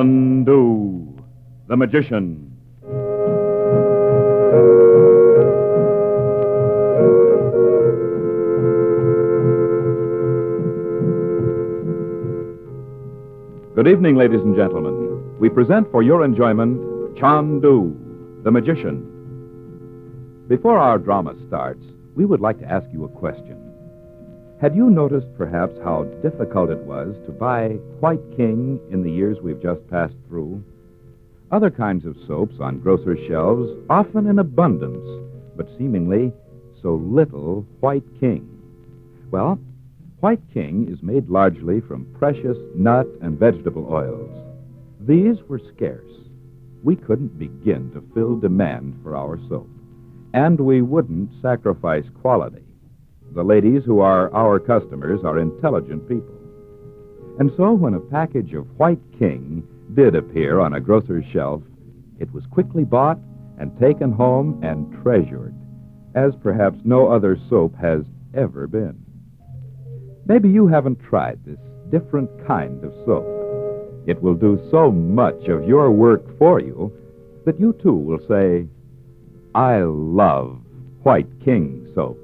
Chandu, the magician. Good evening, ladies and gentlemen. We present for your enjoyment Chandu, the magician. Before our drama starts, we would like to ask you a question. Had you noticed perhaps how difficult it was to buy White King in the years we've just passed through? Other kinds of soaps on grocers' shelves, often in abundance, but seemingly so little White King. Well, White King is made largely from precious nut and vegetable oils. These were scarce. We couldn't begin to fill demand for our soap. And we wouldn't sacrifice quality. The ladies who are our customers are intelligent people. And so when a package of White King did appear on a grocer's shelf, it was quickly bought and taken home and treasured, as perhaps no other soap has ever been. Maybe you haven't tried this different kind of soap. It will do so much of your work for you that you too will say, I love White King soap.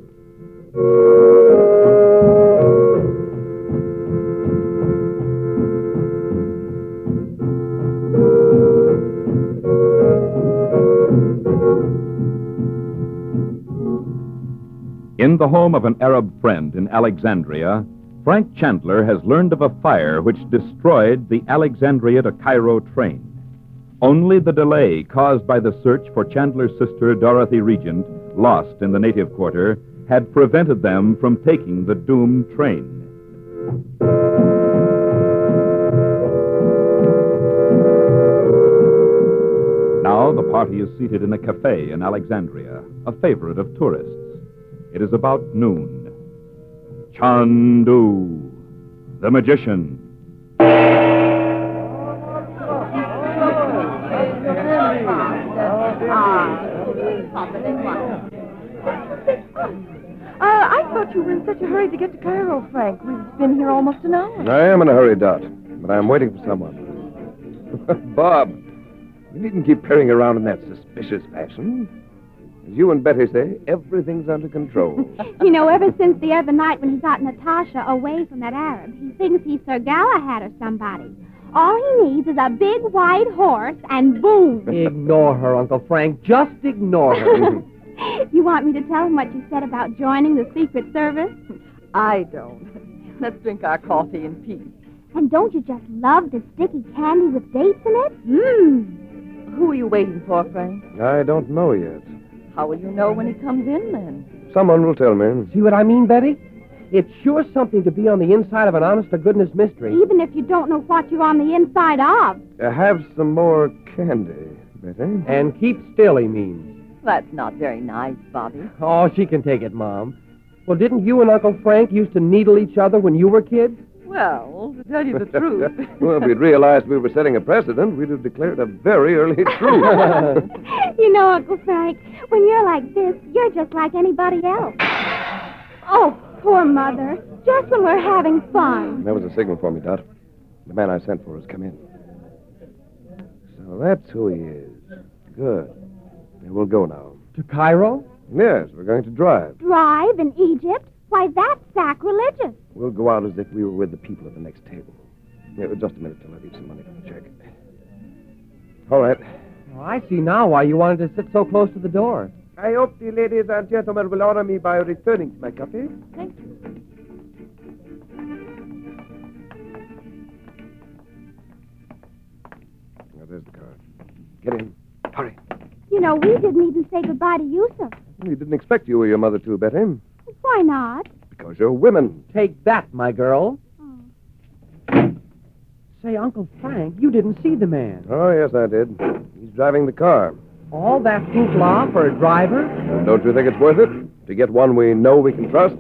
In the home of an Arab friend in Alexandria, Frank Chandler has learned of a fire which destroyed the Alexandria to Cairo train. Only the delay caused by the search for Chandler's sister, Dorothy Regent, lost in the native quarter, had prevented them from taking the doomed train. Now the party is seated in a cafe in Alexandria, a favorite of tourists. It is about noon. Chandu, the magician. I thought you were in such a hurry to get to Cairo, Frank. We've been here almost an hour. I am in a hurry, Dot, but I'm waiting for someone. Bob, you needn't keep peering around in that suspicious fashion. As you and Betty say, everything's under control. You know, ever since the other night when he got Natasha away from that Arab, he thinks he's Sir Galahad or somebody. All he needs is a big white horse, and boom. Ignore her, Uncle Frank. Just ignore her. You want me to tell him what you said about joining the Secret Service? I don't. Let's drink our coffee in peace. And don't you just love the sticky candy with dates in it? Who are you waiting for, Frank? I don't know yet. How will you know when he comes in, then? Someone will tell me. See what I mean, Betty? It's sure something to be on the inside of an honest-to-goodness mystery. Even if you don't know what you're on the inside of. Have some more candy, Betty. And keep still, he means. That's not very nice, Bobby. Oh, she can take it, Mom. Well, didn't you and Uncle Frank used to needle each other when you were kids? Well, to tell you the truth. Well, if we'd realized we were setting a precedent, we'd have declared a very early truce. You know, Uncle Frank, when you're like this, you're just like anybody else. Oh, poor Mother. Just when we're having fun. That was a signal for me, Dot. The man I sent for has come in. So that's who he is. Good. We'll go now. To Cairo? Yes, we're going to drive. Drive in Egypt? Why, that's sacrilegious. We'll go out as if we were with the people at the next table. Yeah, just a minute till I leave some money for the check. All right. Oh, I see now why you wanted to sit so close to the door. I hope the ladies and gentlemen will honor me by returning to my cafe. Thank you. Now, there's the car. Get in. Hurry. You know, we didn't even say goodbye to Yusuf. We didn't expect you or your mother to, Betty. Why not? Because you're women. Take that, my girl. Oh. Say, Uncle Frank, you didn't see the man. Oh, yes, I did. He's driving the car. All that hoopla for a driver? And don't you think it's worth it? To get one we know we can trust?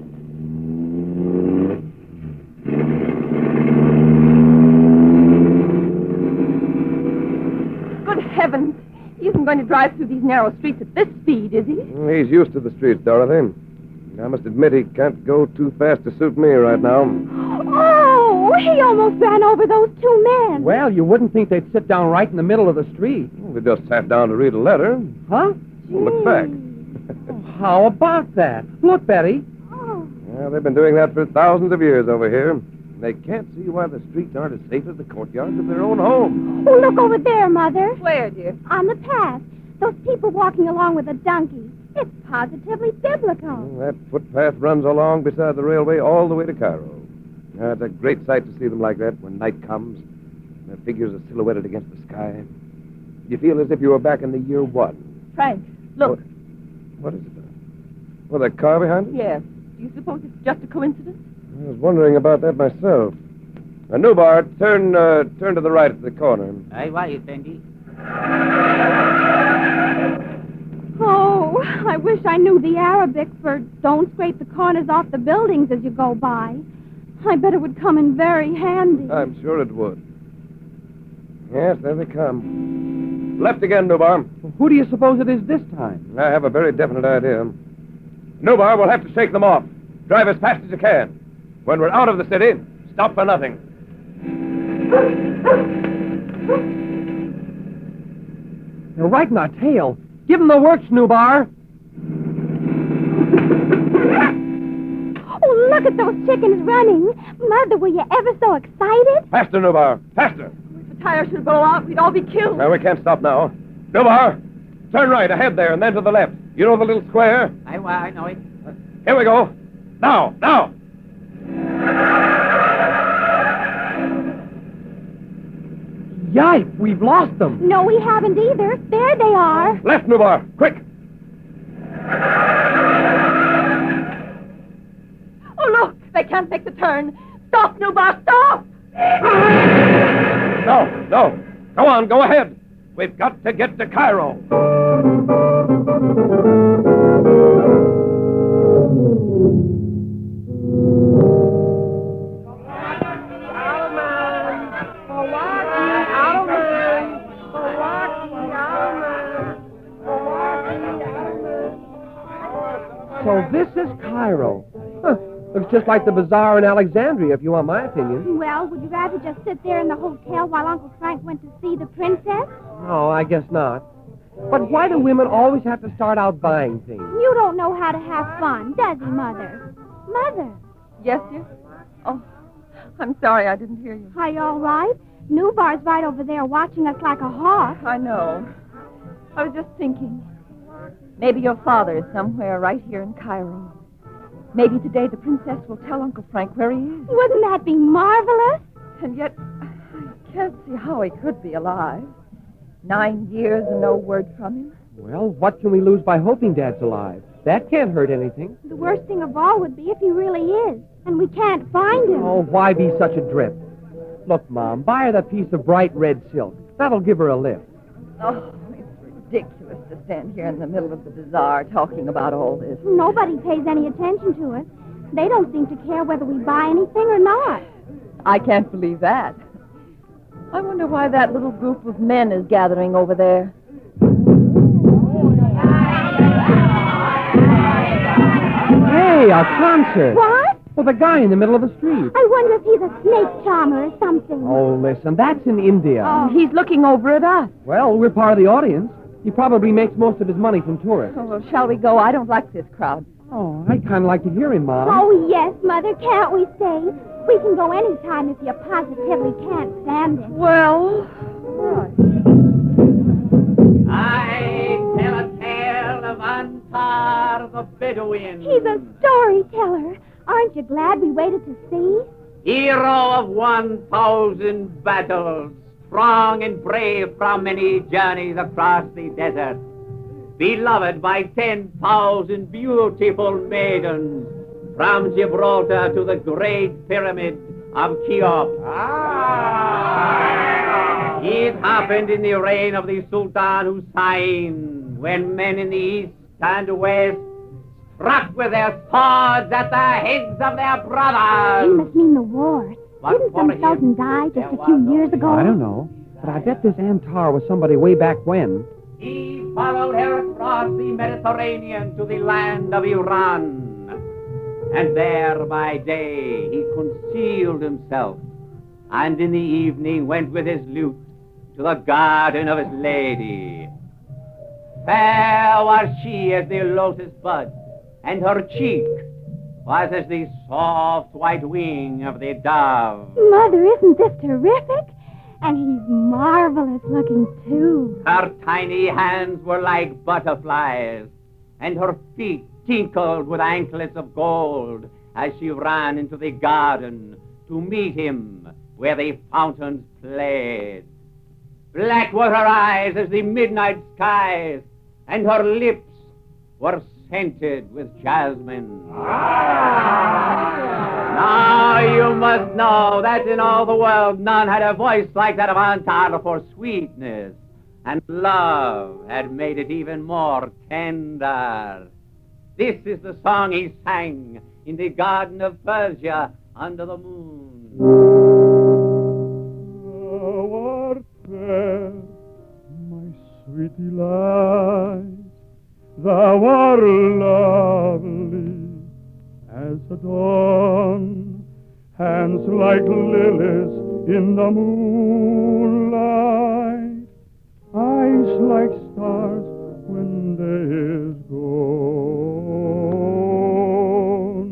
Good heavens. He isn't going to drive through these narrow streets at this speed, is he? He's used to the streets, Dorothy. I must admit he can't go too fast to suit me right now. Oh! Oh, he almost ran over those two men. Well, you wouldn't think they'd sit down right in the middle of the street. Well, they just sat down to read a letter. Huh? Well, look back. How about that? Look, Betty. Oh. Well, they've been doing that for thousands of years over here. They can't see why the streets aren't as safe as the courtyards of their own homes. Oh, look over there, Mother. Where, dear? On the path. Those people walking along with a donkey. It's positively biblical. Well, that footpath runs along beside the railway all the way to Cairo. It's a great sight to see them like that when night comes. Their figures are silhouetted against the sky. You feel as if you were back in the year 1. Frank, look. What is it? Well, that car behind it? Yes. Do you suppose it's just a coincidence? I was wondering about that myself. Nubar, turn to the right at the corner. Aye, why, Fendi? Oh, I wish I knew the Arabic for don't scrape the corners off the buildings as you go by. I bet it would come in very handy. I'm sure it would. Yes, there they come. Left again, Nubar. Who do you suppose it is this time? I have a very definite idea. Nubar, we'll have to shake them off. Drive as fast as you can. When we're out of the city, stop for nothing. They're right in our tail. Give them the works, Nubar. Oh, look at those chickens running. Mother, were you ever so excited? Faster, Nubar. Faster. If the tire should blow out, we'd all be killed. Now, we can't stop now. Nubar, turn right ahead there and then to the left. You know the little square? Aye, why, I know it. Here we go. Now, now. Yipe, we've lost them. No, we haven't either. There they are. Left, Nubar. Quick. Oh, look. They can't make the turn. Stop, Nubar, stop! No, no. Go on, go ahead. We've got to get to Cairo. So this is Cairo. Huh. Looks just like the bazaar in Alexandria, if you want my opinion. Well, would you rather just sit there in the hotel while Uncle Frank went to see the princess? No, I guess not. But why do women always have to start out buying things? You don't know how to have fun, does he, Mother? Mother, Yes, dear? Oh, I'm sorry I didn't hear you. are you all right? Nubar's right over there watching us like a hawk. I know. I was just thinking. Maybe your father is somewhere right here in Cairo. Maybe today the princess will tell Uncle Frank where he is. Wouldn't that be marvelous? And yet, I can't see how he could be alive. 9 years and no word from him. Well, what can we lose by hoping Dad's alive? That can't hurt anything. The worst thing of all would be if he really is, and we can't find him. Oh, why be such a drip? Look, Mom, buy her that piece of bright red silk. That'll give her a lift. Oh, it's ridiculous to stand here in the middle of the bazaar talking about all this. Nobody pays any attention to us. They don't seem to care whether we buy anything or not. I can't believe that. I wonder why that little group of men is gathering over there. Hey, a concert. What? Well, the guy in the middle of the street. I wonder if he's a snake charmer or something. Oh, listen, that's in India. Oh, he's looking over at us. Well, we're part of the audience. He probably makes most of his money from tourists. Oh, well, shall we go? I don't like this crowd. Oh, I'd kind of like to hear him, Mom. Oh, yes, Mother. Can't we stay? We can go any time if you positively can't stand it. Well, right. I tell a tale of Antar the Bedouin. He's a storyteller. Aren't you glad we waited to see? Hero of 1,000 battles, strong and brave from many journeys across the desert. Beloved by 10,000 beautiful maidens, from Gibraltar to the great pyramid of Cheops. It happened in the reign of the Sultan Hussein, when men in the east and west struck with their swords at the heads of their He brothers. must mean the war. But Didn't for some him, Sultan die just there a few was years ago? I don't know. But I bet this Antar was somebody way back when. He followed her across the Mediterranean to the land of Iran. And there by day he concealed himself, and in the evening went with his lute to the garden of his lady. Fair was she as the lotus bud, and her cheek was as the soft white wing of the dove. Mother, isn't this terrific? And he's marvelous looking, too. Her tiny hands were like butterflies, and her feet tinkled with anklets of gold as she ran into the garden to meet him where the fountains played. Black were her eyes as the midnight skies, and her lips were scented with jasmine. Now you must know that in all the world none had a voice like that of Antar for sweetness, and love had made it even more tender. This is the song he sang in the garden of Persia under the moon. Thou art fair, my sweet delight. Thou art lovely as the dawn, hands like lilies in the moonlight, eyes like stars when day is gone,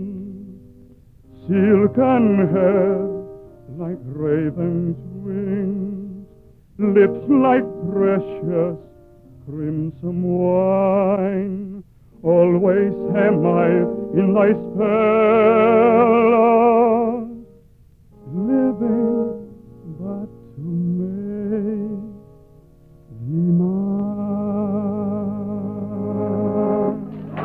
silken hair like raven's wings, lips like precious crimson wine, always am I in thy spell, living but to make thee mine.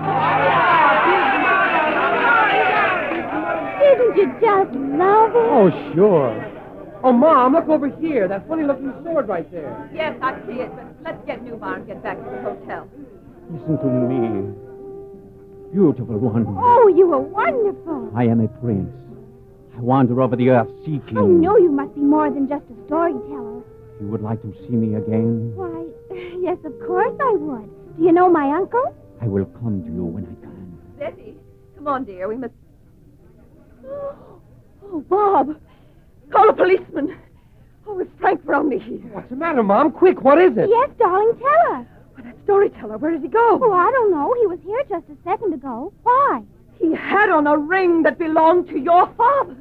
Isn't you just lovely? Oh, sure. Oh, Mom, look over here. That funny-looking sword right there. Yes, I see it, but let's get Newbar and get back to the hotel. Listen to me. Beautiful one. Oh, you are wonderful. I am a prince. I wander over the earth seeking. I know you must be more than just a storyteller. You would like to see me again? Why, yes, of course I would. Do you know my uncle? I will come to you when I can. Betty, come on, dear. We must... Oh, Bob. Call a policeman. Oh, if Frank were only here. What's the matter, Mom? Quick, what is it? Yes, darling, tell us. Well, that storyteller, where did he go? Oh, I don't know. He was here just a second ago. Why? He had on a ring that belonged to your father.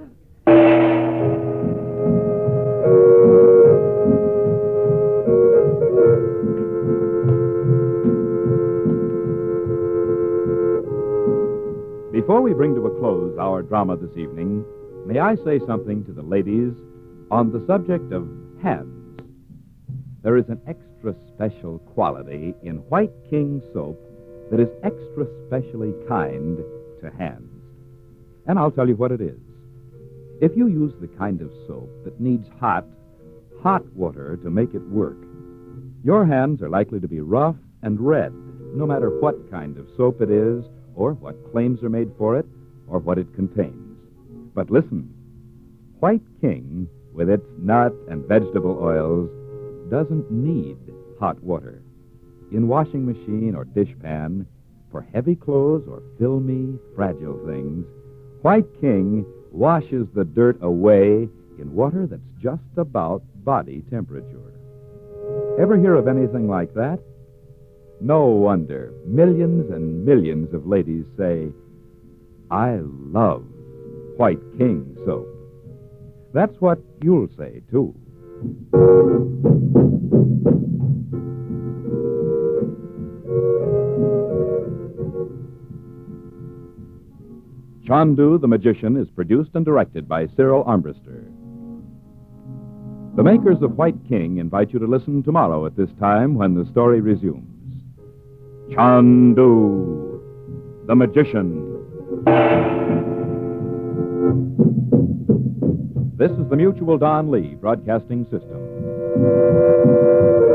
Before we bring to a close our drama this evening, may I say something to the ladies on the subject of hands. There is an extra special quality in White King soap that is extra specially kind to hands. And I'll tell you what it is. If you use the kind of soap that needs hot water to make it work, your hands are likely to be rough and red, no matter what kind of soap it is, or what claims are made for it, or what it contains. But listen, White King, with its nut and vegetable oils, doesn't need hot water. In washing machine or dishpan, for heavy clothes or filmy, fragile things, White King washes the dirt away in water that's just about body temperature. Ever hear of anything like that? No wonder millions and millions of ladies say, I love White King soap. That's what you'll say, too. Chandu the Magician is produced and directed by Cyril Armbruster. The makers of White King invite you to listen tomorrow at this time when the story resumes. Chandu the Magician. This is the Mutual Don Lee Broadcasting System.